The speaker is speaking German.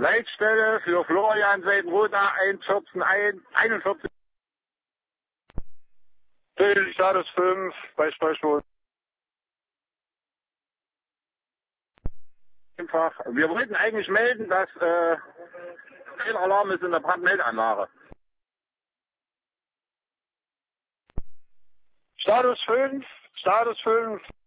Leitstelle für Florian Seidenroda 41. Status 5 bei Sprechstunde. Wir wollten eigentlich melden, dass Fehlalarm ist in der Brandmeldeanlage. Status 5.